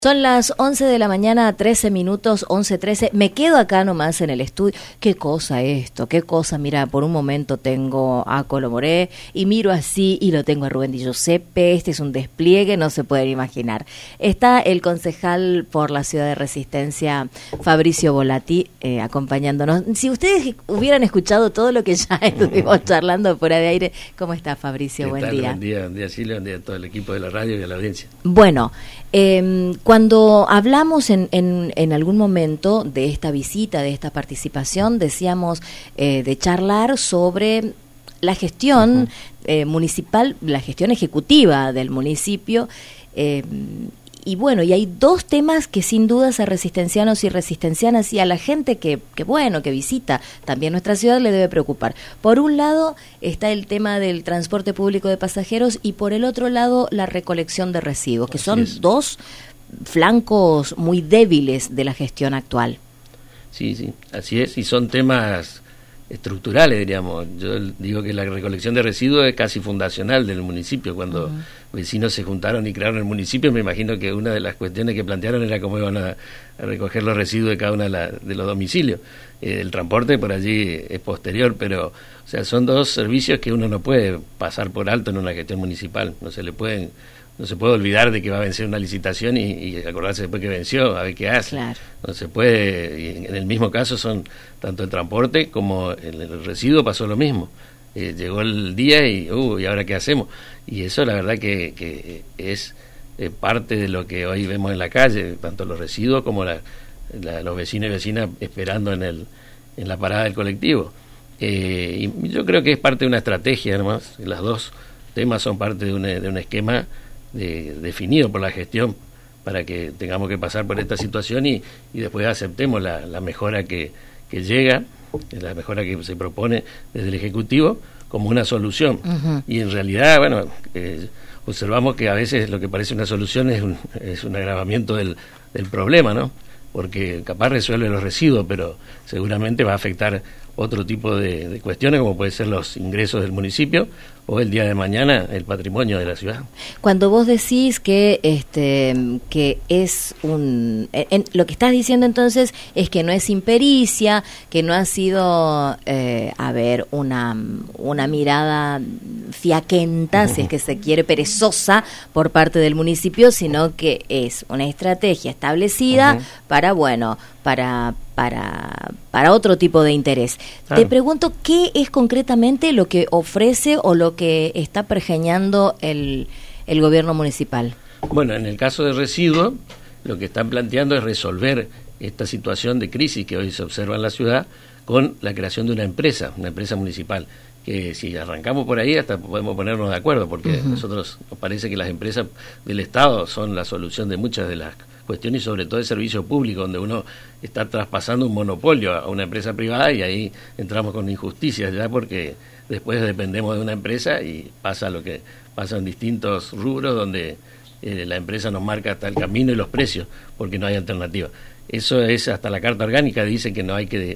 Son las 11 de la mañana, 13 minutos, 11:13. Me quedo acá nomás en el estudio. Qué cosa esto, qué cosa. Mira, por un momento tengo a Colo Moré y miro así y lo tengo a Rubén Di Giuseppe. Este es un despliegue, no se pueden imaginar. Está el concejal por la Ciudad de Resistencia, Fabricio Volati, acompañándonos. Si ustedes hubieran escuchado todo lo que ya estuvimos charlando fuera de aire, ¿cómo está, Fabricio? Buen día. Buen día, Silvia, buen día a todo el equipo de la radio y a la audiencia. Bueno, cuando hablamos en algún momento de esta visita, de esta participación, decíamos de charlar sobre la gestión municipal, la gestión ejecutiva del municipio, y bueno, y hay dos temas que sin dudas a resistencianos y resistencianas y a la gente que visita también nuestra ciudad le debe preocupar. Por un lado está el tema del transporte público de pasajeros y por el otro lado la recolección de residuos, que son dos flancos muy débiles de la gestión actual. Sí, así es, y son temas estructurales, diríamos. Yo digo que la recolección de residuos es casi fundacional del municipio. Cuando vecinos se juntaron y crearon el municipio, me imagino que una de las cuestiones que plantearon era cómo iban a recoger los residuos de cada uno de los domicilios. El transporte por allí es posterior, pero o sea, son dos servicios que uno no puede pasar por alto en una gestión municipal. No se puede olvidar de que va a vencer una licitación y acordarse después que venció, a ver qué hace. Claro. No se puede, y en el mismo caso son tanto el transporte como el residuo pasó lo mismo. Llegó el día y ¿ahora qué hacemos? Y eso la verdad que es parte de lo que hoy vemos en la calle, tanto los residuos como los vecinos y vecinas esperando en la parada del colectivo. Y yo creo que es parte de una estrategia, además, los dos temas son parte de un esquema definido por la gestión para que tengamos que pasar por esta situación y después aceptemos la mejora que llega, la mejora que se propone desde el Ejecutivo como una solución. Y en realidad, observamos que a veces lo que parece una solución es un agravamiento del problema, ¿no? Porque capaz resuelve los residuos, pero seguramente va a afectar otro tipo de cuestiones, como puede ser los ingresos del municipio o el día de mañana el patrimonio de la ciudad. Cuando vos decís que es lo que estás diciendo entonces es que no es impericia, que no ha sido una mirada fiaquenta, si es que se quiere, perezosa por parte del municipio, sino que es una estrategia establecida para otro tipo de interés. Claro. Te pregunto, ¿qué es concretamente lo que ofrece o lo que está pergeñando el gobierno municipal? Bueno, en el caso de residuos, lo que están planteando es resolver esta situación de crisis que hoy se observa en la ciudad con la creación de una empresa municipal, que si arrancamos por ahí hasta podemos ponernos de acuerdo, porque a nosotros nos parece que las empresas del Estado son la solución de muchas de las cuestiones y sobre todo el servicio público, donde uno está traspasando un monopolio a una empresa privada y ahí entramos con injusticias ya, porque después dependemos de una empresa y pasa lo que pasa en distintos rubros donde la empresa nos marca hasta el camino y los precios porque no hay alternativa. Eso es, hasta la Carta Orgánica dice que no hay que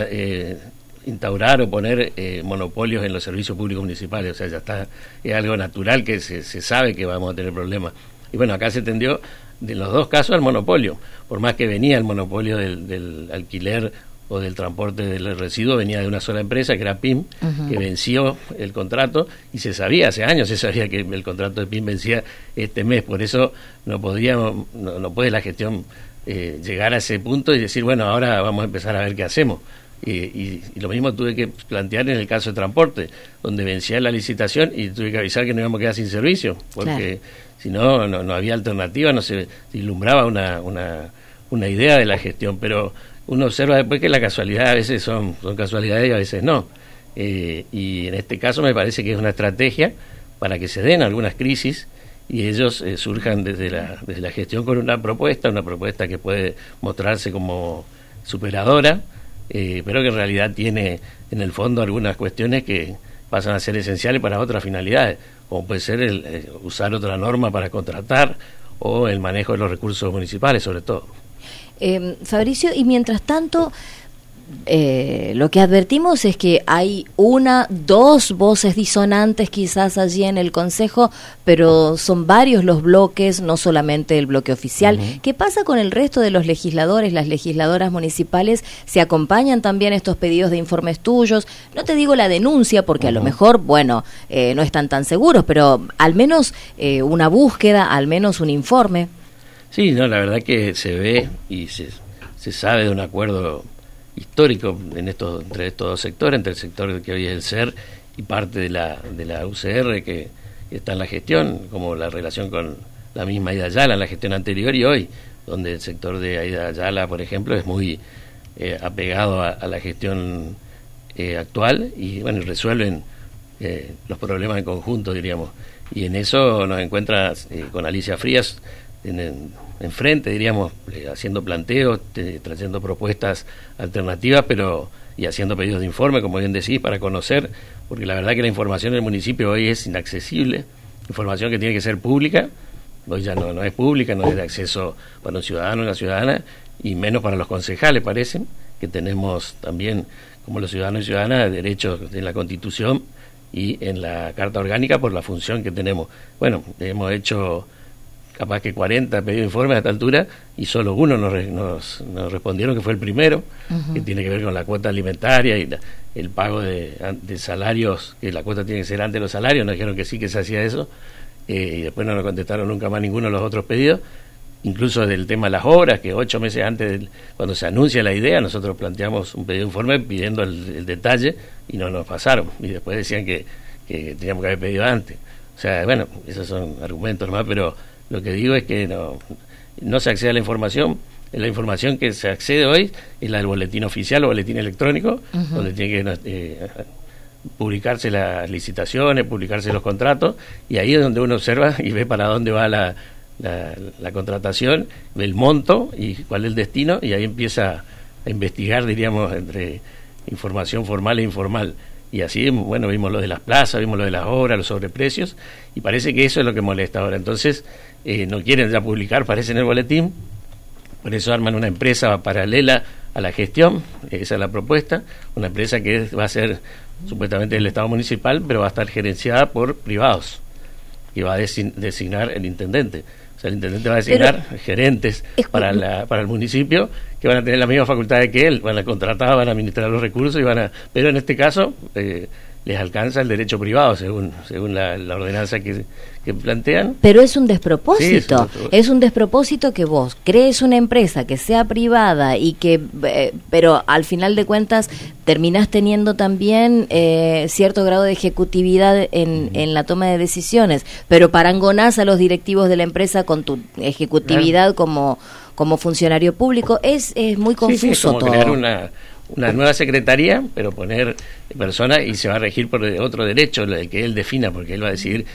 instaurar o poner monopolios en los servicios públicos municipales, o sea, ya está, es algo natural que se sabe que vamos a tener problemas. Y bueno, acá se tendió de los dos casos al monopolio, por más que venía el monopolio del alquiler o del transporte del residuo, venía de una sola empresa que era PIM, que venció el contrato y hace años se sabía que el contrato de PIM vencía este mes, por eso no puede la gestión llegar a ese punto y decir, bueno, ahora vamos a empezar a ver qué hacemos. Y lo mismo tuve que plantear en el caso de transporte, donde vencía la licitación y tuve que avisar que no íbamos a quedar sin servicio, porque si no había alternativa, no se vislumbraba una idea de la gestión, pero uno observa después que la casualidad a veces son casualidades y a veces no. Y en este caso me parece que es una estrategia para que se den algunas crisis y ellos surjan desde la gestión con una propuesta que puede mostrarse como superadora, pero que en realidad tiene en el fondo algunas cuestiones que pasan a ser esenciales para otras finalidades, como puede ser usar otra norma para contratar o el manejo de los recursos municipales sobre todo. Fabricio, y mientras tanto, lo que advertimos es que hay 1, 2 voces disonantes quizás allí en el Consejo, pero son varios los bloques, no solamente el bloque oficial. ¿Qué pasa con el resto de los legisladores, las legisladoras municipales? ¿Se acompañan también estos pedidos de informes tuyos? No te digo la denuncia, porque a lo mejor, bueno, no están tan seguros, pero al menos una búsqueda, al menos un informe. Sí, no, la verdad que se ve y se sabe de un acuerdo histórico entre estos dos sectores, entre el sector que hoy es el SER y parte de la UCR que está en la gestión, como la relación con la misma Aida Ayala en la gestión anterior y hoy, donde el sector de Aida Ayala, por ejemplo, es muy apegado a la gestión actual y bueno, resuelven los problemas en conjunto, diríamos. Y en eso nos encuentra con Alicia Frías enfrente, diríamos, haciendo planteos, trayendo propuestas alternativas, pero y haciendo pedidos de informe, como bien decís, para conocer, porque la verdad que la información del municipio hoy es inaccesible, información que tiene que ser pública, hoy ya no es pública, no es de acceso para un ciudadano o una ciudadana, y menos para los concejales, parece, que tenemos también, como los ciudadanos y ciudadanas, derechos en la Constitución y en la Carta Orgánica por la función que tenemos. Bueno, hemos hecho capaz que 40 pedidos de informe a esta altura y solo uno nos respondieron, que fue el primero, que tiene que ver con la cuota alimentaria y el pago de salarios, que la cuota tiene que ser antes de los salarios. Nos dijeron que sí, que se hacía eso, y después no nos contestaron nunca más ninguno de los otros pedidos, incluso del tema de las obras, que 8 meses antes, cuando se anuncia la idea, nosotros planteamos un pedido de informe pidiendo el detalle y no nos pasaron, y después decían que teníamos que haber pedido antes. O sea, bueno, esos son argumentos nomás, pero lo que digo es que no se accede a la información. La información que se accede hoy es la del boletín oficial o boletín electrónico, donde tiene que publicarse las licitaciones, publicarse los contratos, y ahí es donde uno observa y ve para dónde va la contratación, ve el monto y cuál es el destino, y ahí empieza a investigar, diríamos, entre información formal e informal. Y así, bueno, vimos lo de las plazas, vimos lo de las obras, los sobreprecios, y parece que eso es lo que molesta ahora. Entonces, no quieren ya publicar, parece, en el boletín, por eso arman una empresa paralela a la gestión, esa es la propuesta, una empresa que va a ser supuestamente del Estado municipal, pero va a estar gerenciada por privados, y va a designar el intendente. O sea, el intendente va a designar gerentes para el municipio que van a tener la misma facultad que él, van a contratar, van a administrar los recursos, pero en este caso les alcanza el derecho privado según la ordenanza que plantean. Pero es un despropósito, sí, es un despropósito que vos crees una empresa que sea privada y que, pero al final de cuentas terminás teniendo también cierto grado de ejecutividad en la toma de decisiones, pero parangonás a los directivos de la empresa con tu ejecutividad como funcionario público. Es muy confuso, es como todo. Crear una nueva secretaría, pero poner personas, y se va a regir por otro derecho, el que él defina, porque él va a decidir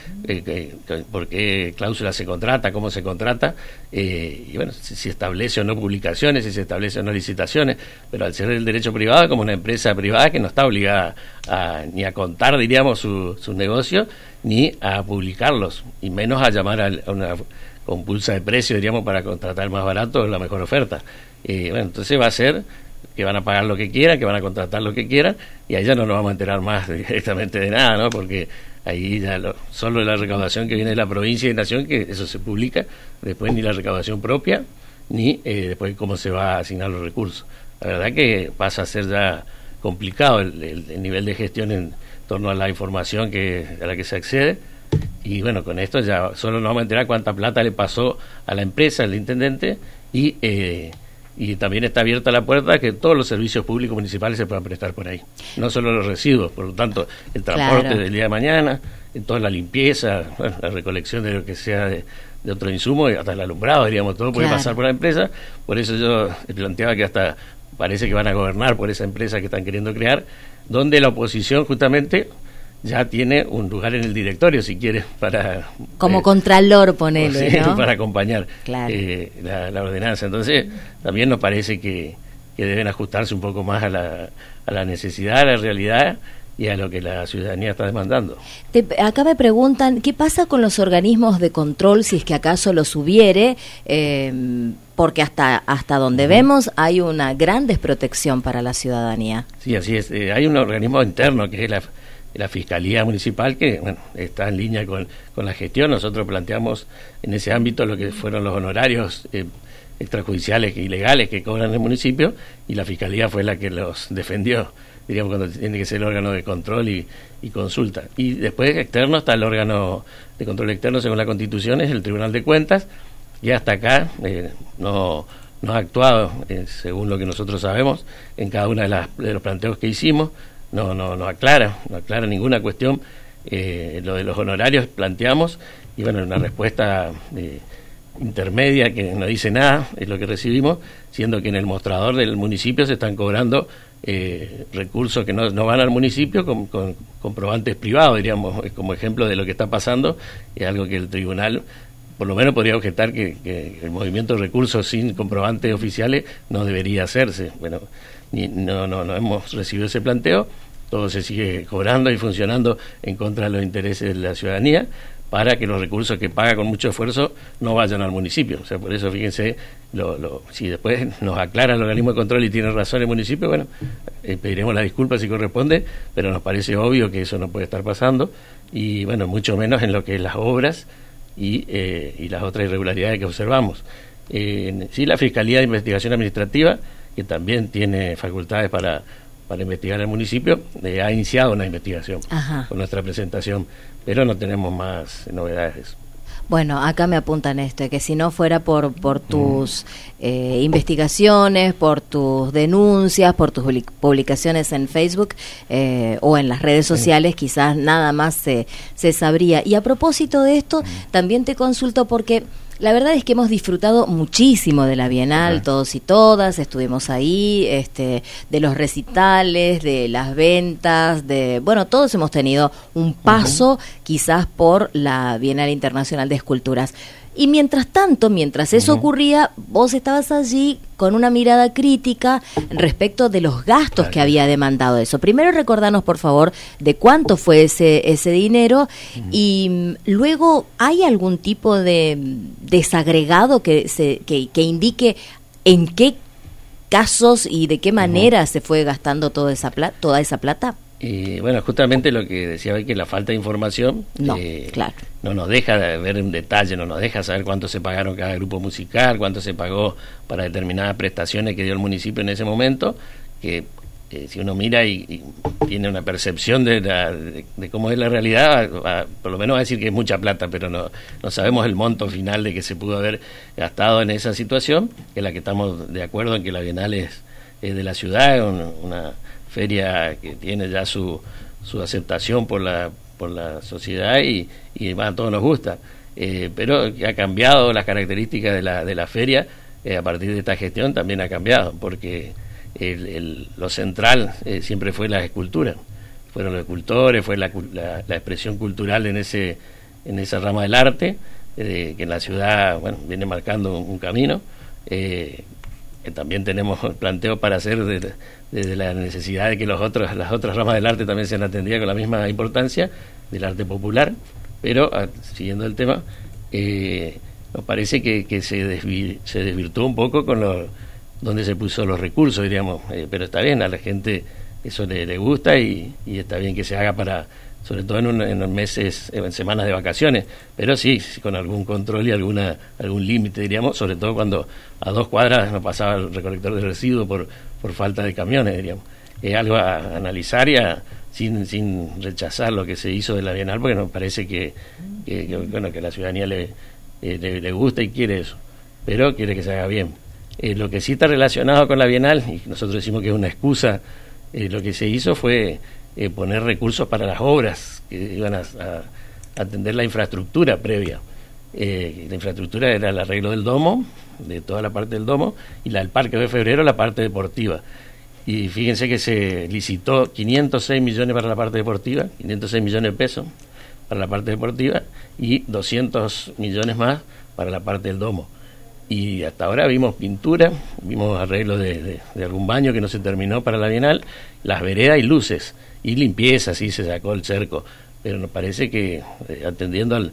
por qué cláusula se contrata, cómo se contrata, y bueno, si establece o no publicaciones, si se establece o no licitaciones, pero al ser el derecho privado, como una empresa privada que no está obligada ni a contar, diríamos, su negocio, ni a publicarlos, y menos a llamar a una compulsa de precio, diríamos, para contratar más barato la mejor oferta. Bueno, entonces va a ser que van a pagar lo que quieran, que van a contratar lo que quieran, y ahí ya no nos vamos a enterar más directamente de nada, ¿no? Porque ahí ya solo la recaudación que viene de la provincia y nación, que eso se publica, después ni la recaudación propia, ni después cómo se va a asignar los recursos. La verdad que pasa a ser ya complicado el nivel de gestión en torno a la información a la que se accede, y bueno, con esto ya solo nos vamos a enterar cuánta plata le pasó a la empresa, al intendente, y también está abierta la puerta a que todos los servicios públicos municipales se puedan prestar por ahí, no solo los residuos. Por lo tanto, el transporte del día de mañana, toda la limpieza, bueno, la recolección de lo que sea de otro insumo, y hasta el alumbrado, diríamos, todo puede pasar por la empresa. Por eso yo planteaba que hasta parece que van a gobernar por esa empresa que están queriendo crear, donde la oposición justamente ya tiene un lugar en el directorio, si quiere, para... Como contralor, ponele, sí, ¿no? Para acompañar claro. La ordenanza. Entonces, también nos parece que deben ajustarse un poco más a la necesidad, a la realidad y a lo que la ciudadanía está demandando. Acá me preguntan, ¿qué pasa con los organismos de control, si es que acaso los hubiere? porque hasta donde vemos hay una gran desprotección para la ciudadanía. Sí, así es. Hay un organismo interno que es la Fiscalía Municipal que está en línea con la gestión. Nosotros planteamos en ese ámbito lo que fueron los honorarios extrajudiciales e ilegales que cobran el municipio, y la Fiscalía fue la que los defendió, diríamos, cuando tiene que ser el órgano de control y consulta. Y después externo está el órgano de control externo según la Constitución, es el Tribunal de Cuentas, y hasta acá no ha actuado, según lo que nosotros sabemos, en cada uno de los planteos que hicimos. No aclara ninguna cuestión. Lo de los honorarios planteamos, y bueno, una respuesta intermedia que no dice nada es lo que recibimos, siendo que en el mostrador del municipio se están cobrando recursos que no van al municipio con comprobantes privados, diríamos, como ejemplo de lo que está pasando. Es algo que el tribunal por lo menos podría objetar que el movimiento de recursos sin comprobantes oficiales no debería hacerse. Bueno, no hemos recibido ese planteo. Todo se sigue cobrando y funcionando en contra de los intereses de la ciudadanía, para que los recursos que paga con mucho esfuerzo no vayan al municipio. O sea, por eso, fíjense, si después nos aclara el organismo de control y tiene razón el municipio, bueno, pediremos la disculpa si corresponde, pero nos parece obvio que eso no puede estar pasando, y bueno, mucho menos en lo que es las obras y las otras irregularidades que observamos. Sí, la Fiscalía de Investigación Administrativa, que también tiene facultades para investigar el municipio, ha iniciado una investigación con nuestra presentación, pero no tenemos más novedades. Bueno, acá me apuntan esto, que si no fuera por tus investigaciones, por tus denuncias, por tus publicaciones en Facebook o en las redes sociales, quizás nada más se sabría. Y a propósito de esto, también te consulto porque la verdad es que hemos disfrutado muchísimo de la Bienal, todos y todas, estuvimos ahí, de los recitales, de las ventas, todos hemos tenido un paso quizás por la Bienal Internacional de Esculturas. Y mientras eso ocurría, vos estabas allí con una mirada crítica respecto de los gastos que había demandado eso. Primero recordanos, por favor, de cuánto fue ese dinero, y luego, ¿hay algún tipo de desagregado que indique en qué casos y de qué manera se fue gastando toda esa plata? Bueno, justamente lo que decía hoy, que la falta de información no nos deja ver en detalle, no nos deja saber cuánto se pagaron cada grupo musical, cuánto se pagó para determinadas prestaciones que dio el municipio en ese momento, que si uno mira y tiene una percepción de cómo es la realidad, por lo menos va a decir que es mucha plata, pero no sabemos el monto final de que se pudo haber gastado en esa situación, que es la que estamos de acuerdo en que la Bienal es de la ciudad, una feria que tiene ya su aceptación por la sociedad, y a todos nos gusta, pero ha cambiado las características de la feria. A partir de esta gestión también ha cambiado, porque lo central siempre fue la escultura, fueron los escultores, fue la expresión cultural en esa rama del arte, que en la ciudad viene marcando un camino. También tenemos planteos para hacer desde la necesidad de que las otras ramas del arte también sean atendidas con la misma importancia del arte popular, pero siguiendo el tema, nos parece que se desvirtuó un poco con donde se puso los recursos, diríamos, pero está bien, a la gente eso le gusta, y está bien que se haga sobre todo en los meses, en semanas de vacaciones, pero sí, con algún control y algún límite, diríamos, sobre todo cuando a 2 cuadras no pasaba el recolector de residuos por falta de camiones, diríamos. Es algo a analizar y sin rechazar lo que se hizo de la Bienal, porque nos parece que la ciudadanía le gusta y quiere eso, pero quiere que se haga bien. Lo que sí está relacionado con la Bienal, y nosotros decimos que es una excusa, lo que se hizo fue poner recursos para las obras que iban a atender la infraestructura previa. La infraestructura era el arreglo del domo, de toda la parte del domo, y la del Parque de Febrero, la parte deportiva. Y fíjense que se licitó 506 millones para la parte deportiva, 506 millones de pesos para la parte deportiva, y 200 millones más para la parte del domo. Y hasta ahora vimos pintura, vimos arreglo de algún baño que no se terminó para la Bienal, las veredas y luces, y limpieza, sí se sacó el cerco, pero nos parece que atendiendo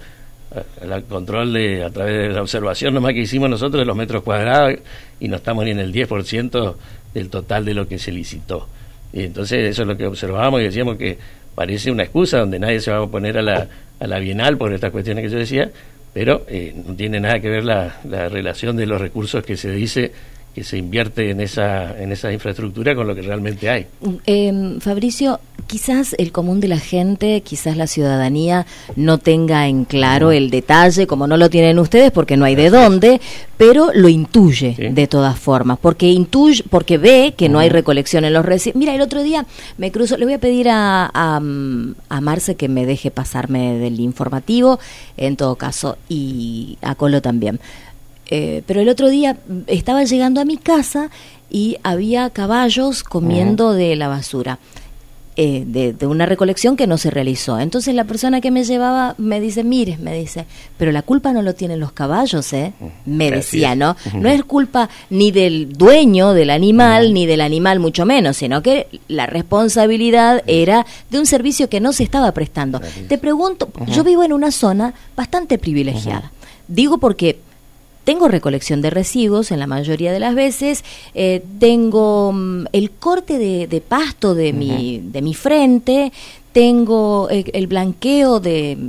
al control a través de la observación nomás que hicimos nosotros de los metros cuadrados, y no estamos ni en el 10% del total de lo que se licitó. Y entonces eso es lo que observábamos y decíamos que parece una excusa donde nadie se va a oponer a la Bienal por estas cuestiones que yo decía, pero no tiene nada que ver la relación de los recursos que se dice que se invierte en esa infraestructura con lo que realmente hay. Fabricio, quizás el común de la gente, quizás la ciudadanía no tenga en claro el detalle, como no lo tienen ustedes, porque no hay de dónde, pero lo intuye de todas formas, porque ve que no hay recolección en los residuos. Mira, el otro día me cruzo, le voy a pedir a Marce que me deje pasarme del informativo, en todo caso, y a Colo también. Pero el otro día estaba llegando a mi casa y había caballos comiendo de la basura, de una recolección que no se realizó. Entonces la persona que me llevaba me dice, mire, pero la culpa no lo tienen los caballos, me decía, ¿no? No es culpa ni del dueño del animal, ni del animal mucho menos, sino que la responsabilidad era de un servicio que no se estaba prestando. Te pregunto, yo vivo en una zona bastante privilegiada. Digo porque tengo recolección de residuos en la mayoría de las veces, tengo el corte de pasto de mi frente, tengo el blanqueo de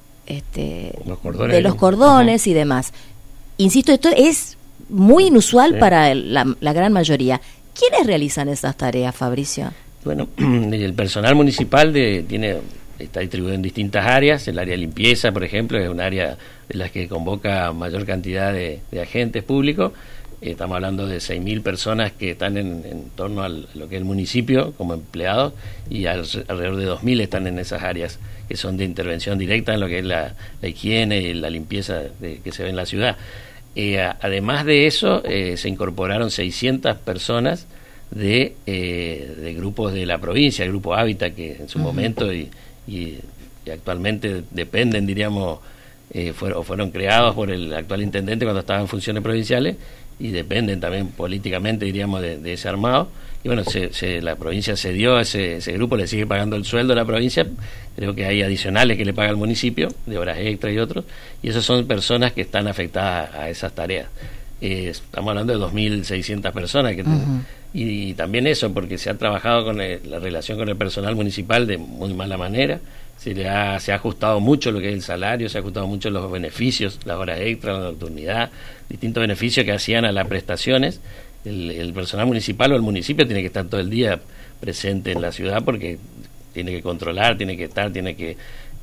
los cordones y demás. Insisto, esto es muy inusual para la gran mayoría. ¿Quiénes realizan esas tareas, Fabricio? Bueno, el personal municipal está distribuido en distintas áreas. El área de limpieza, por ejemplo, es un área de las que convoca mayor cantidad de agentes públicos. Estamos hablando de 6.000 personas que están en torno a lo que es el municipio como empleados, y alrededor de 2.000 están en esas áreas que son de intervención directa en lo que es la higiene y la limpieza que se ve en la ciudad. Además de eso, se incorporaron 600 personas de grupos de la provincia, el Grupo Hábitat, que en su momento y actualmente dependen, diríamos, fueron creados por el actual intendente cuando estaban en funciones provinciales, y dependen también políticamente, diríamos, de ese armado. Y bueno, la provincia cedió a ese grupo, le sigue pagando el sueldo a la provincia, creo que hay adicionales que le paga el municipio, de horas extra y otros, y esas son personas que están afectadas a esas tareas. Estamos hablando de 2.600 personas y también eso, porque se ha trabajado con la relación con el personal municipal de muy mala manera. Se ha ajustado mucho lo que es el salario, se ha ajustado mucho los beneficios, las horas extra, la nocturnidad, distintos beneficios que hacían a las prestaciones. El personal municipal o el municipio tiene que estar todo el día presente en la ciudad, porque tiene que controlar, tiene que estar, tiene que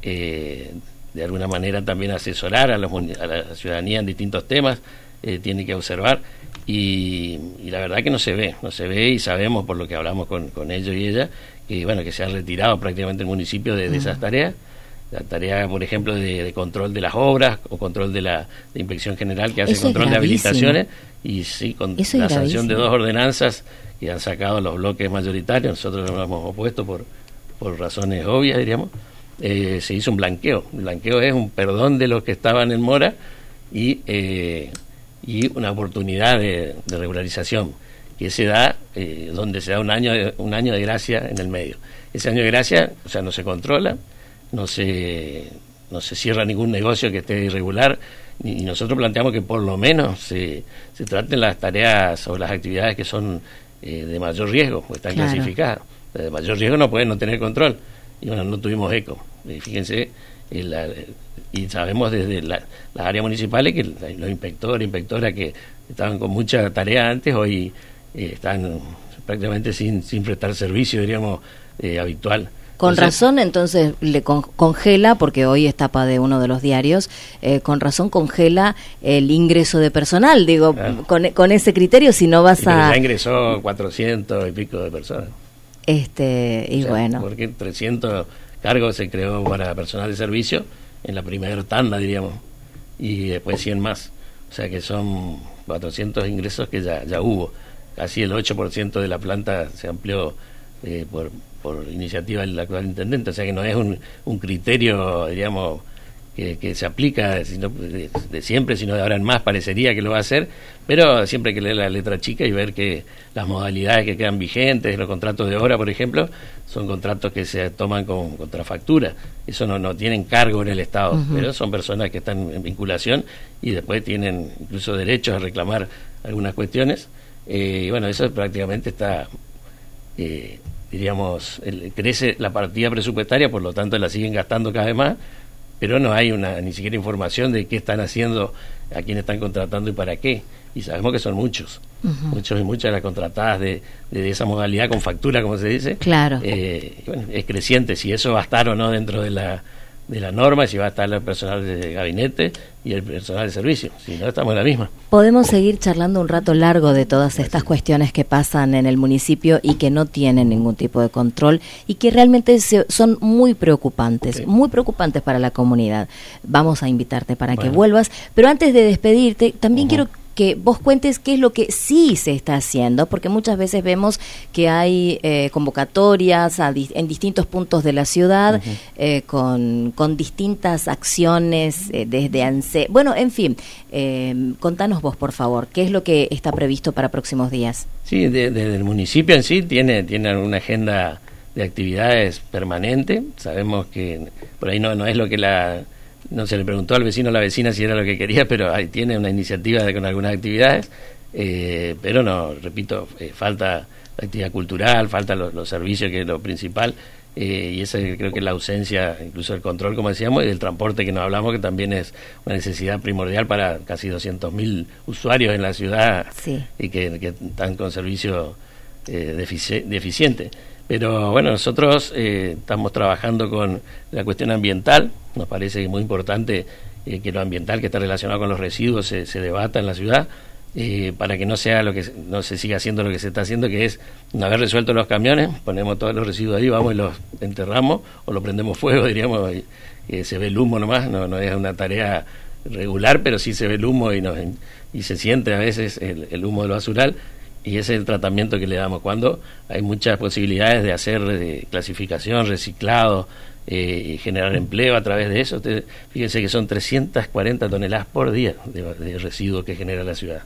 de alguna manera también asesorar a la ciudadanía en distintos temas, tiene que observar, y la verdad que no se ve, y sabemos por lo que hablamos con ellos y ella, que bueno, que se ha retirado prácticamente el municipio de esas tareas. La tarea, por ejemplo, de control de las obras o control de inspección general, que hace control de habilitaciones, y sí, con la sanción de 2 ordenanzas que han sacado los bloques mayoritarios. Nosotros nos hemos opuesto por razones obvias, diríamos. Se hizo un blanqueo. El blanqueo es un perdón de los que estaban en mora y una oportunidad de regularización que se da donde se da un año de gracia en el medio. Ese año de gracia, o sea, no se controla, no se cierra ningún negocio que esté irregular, y nosotros planteamos que por lo menos se traten las tareas o las actividades que son de mayor riesgo, o están clasificadas. De mayor riesgo no pueden no tener control, y bueno, no tuvimos eco. Fíjense, y sabemos desde las áreas municipales que los inspectoras que estaban con mucha tarea antes, hoy están prácticamente sin prestar servicio, diríamos, habitual. Con razón, entonces, le congela, porque hoy es tapa de uno de los diarios, con razón congela el ingreso de personal, digo, claro. Con ese criterio, si no vas a... Ya ingresó 400 y pico de personas. Bueno. Porque 300 cargos se creó para personal de servicio en la primera tanda, diríamos, y después 100 más. O sea que son 400 ingresos que ya hubo. Casi el 8% de la planta se amplió por iniciativa del actual intendente, o sea que no es un criterio, diríamos, que se aplica de siempre, sino de ahora en más parecería que lo va a hacer, pero siempre hay que leer la letra chica y ver que las modalidades que quedan vigentes, los contratos de obra, por ejemplo, son contratos que se toman con contrafactura. Eso no tienen cargo en el Estado, pero son personas que están en vinculación y después tienen incluso derechos a reclamar algunas cuestiones. Y bueno, eso prácticamente está, crece la partida presupuestaria, por lo tanto la siguen gastando cada vez más, pero no hay ni siquiera información de qué están haciendo, a quién están contratando y para qué. Y sabemos que son muchos y muchas de las contratadas de esa modalidad con factura, como se dice. Claro. Bueno, es creciente, si eso va a estar o no dentro de la norma, si va a estar el personal de gabinete y el personal de servicio. Si no, estamos en la misma. Podemos seguir charlando un rato largo de todas estas cuestiones que pasan en el municipio y que no tienen ningún tipo de control y que realmente son muy preocupantes para la comunidad. Vamos a invitarte para que vuelvas, pero antes de despedirte, también quiero que vos cuentes qué es lo que sí se está haciendo, porque muchas veces vemos que hay convocatorias en distintos puntos de la ciudad, con distintas acciones desde ANSE. Bueno, en fin, contanos vos, por favor, qué es lo que está previsto para próximos días. Sí, desde el municipio en sí tiene una agenda de actividades permanente. Sabemos que por ahí no es lo que no se le preguntó al vecino o la vecina si era lo que quería, pero ahí tiene una iniciativa con algunas actividades, pero no, repito, falta la actividad cultural, falta los servicios, que es lo principal, y esa creo que es la ausencia, incluso del control, como decíamos, y del transporte que nos hablamos, que también es una necesidad primordial para casi 200.000 usuarios en la ciudad, y que están con servicio deficiente. Pero bueno, nosotros estamos trabajando con la cuestión ambiental. Nos parece muy importante que lo ambiental, que está relacionado con los residuos, se debata en la ciudad, para que no se siga haciendo lo que se está haciendo, que es, una vez resueltos los camiones, ponemos todos los residuos ahí, vamos y los enterramos o lo prendemos fuego, diríamos, y se ve el humo nomás, no es una tarea regular, pero sí se ve el humo y se siente a veces el humo del basural. Y ese es el tratamiento que le damos cuando hay muchas posibilidades de hacer clasificación, reciclado, y generar empleo a través de eso. Fíjense que son 340 toneladas por día de residuos que genera la ciudad.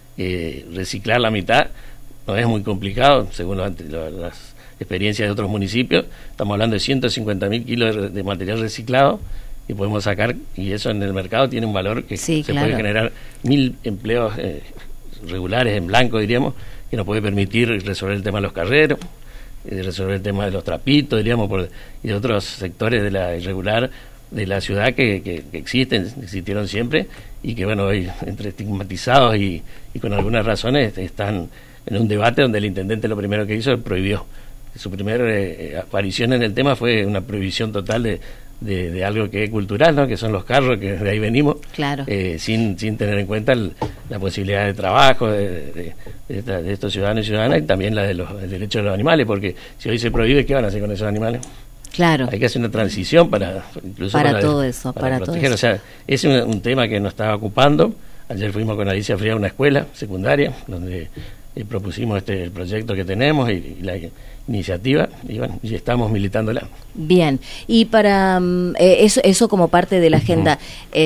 Reciclar la mitad no es muy complicado, según las experiencias de otros municipios. Estamos hablando de 150.000 kilos de material reciclado y podemos sacar, y eso en el mercado tiene un valor que puede generar 1.000 empleos regulares en blanco, diríamos, que nos puede permitir resolver el tema de los carreros, resolver el tema de los trapitos, diríamos, y de otros sectores de la irregular de la ciudad que existieron siempre, y que bueno, hoy entre estigmatizados y con algunas razones están en un debate donde el intendente lo primero que hizo prohibió. Su primera aparición en el tema fue una prohibición total de algo que es cultural, ¿no? Que son los carros, que de ahí venimos, claro. Sin tener en cuenta la posibilidad de trabajo de estos ciudadanos y ciudadanas, y también el derecho de los animales, porque si hoy se prohíbe, ¿qué van a hacer con esos animales? Claro. Hay que hacer una transición para todo eso. O sea, es un tema que nos estaba ocupando. Ayer fuimos con Alicia Fría a una escuela secundaria, donde propusimos el proyecto que tenemos y la iniciativa, y bueno, y estamos militándola. Bien, y para eso como parte de la agenda,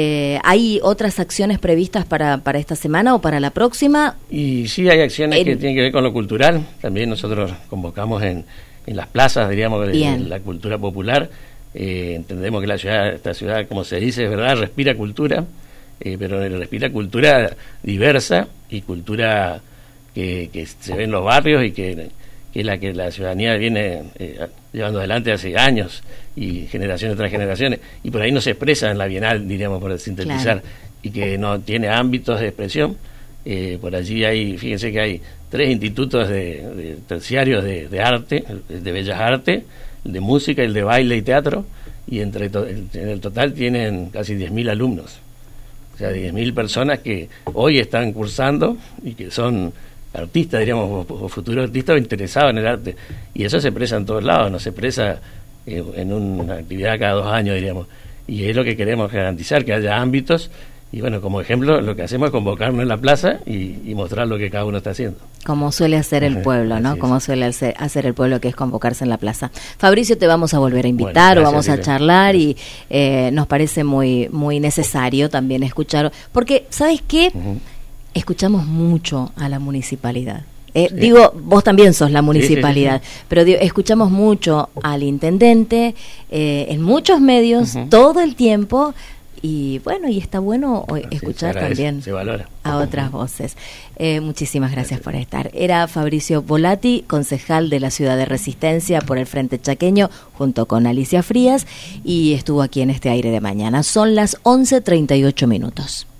¿hay otras acciones previstas para esta semana o para la próxima? Y sí, hay acciones que tienen que ver con lo cultural. También nosotros convocamos en las plazas, diríamos, de la cultura popular. Entendemos que esta ciudad, como se dice, es verdad, respira cultura, pero respira cultura diversa y cultura que se ve en los barrios y que es la que la ciudadanía viene llevando adelante hace años y generaciones tras generaciones, y por ahí no se expresa en la Bienal, diríamos, por sintetizar, y que no tiene ámbitos de expresión. Por allí fíjense que hay 3 institutos de terciarios de arte, de bellas artes, el de música, el de baile y teatro, y en el total tienen casi 10.000 alumnos, o sea, 10.000 personas que hoy están cursando y que son artistas, diríamos, o futuros artistas interesados en el arte, y eso se expresa en todos lados, no se expresa en una actividad cada 2 años, diríamos, y es lo que queremos garantizar, que haya ámbitos, y bueno, como ejemplo, lo que hacemos es convocarnos en la plaza y mostrar lo que cada uno está haciendo. como suele hacer el pueblo, ¿no? Como suele hacer el pueblo, que es convocarse en la plaza. Fabricio, te vamos a volver a invitar, bueno, gracias, vamos a charlar y nos parece muy muy necesario también escuchar, porque ¿sabes qué? Escuchamos mucho a la municipalidad. Digo, vos también sos la municipalidad, pero escuchamos mucho al intendente en muchos medios todo el tiempo. Y bueno, y está bueno escuchar también a otras voces. Muchísimas gracias por estar. Era Fabricio Volati, concejal de la ciudad de Resistencia por el Frente Chaqueño, junto con Alicia Frías, y estuvo aquí en este Aire de Mañana. Son las 11:38 minutos.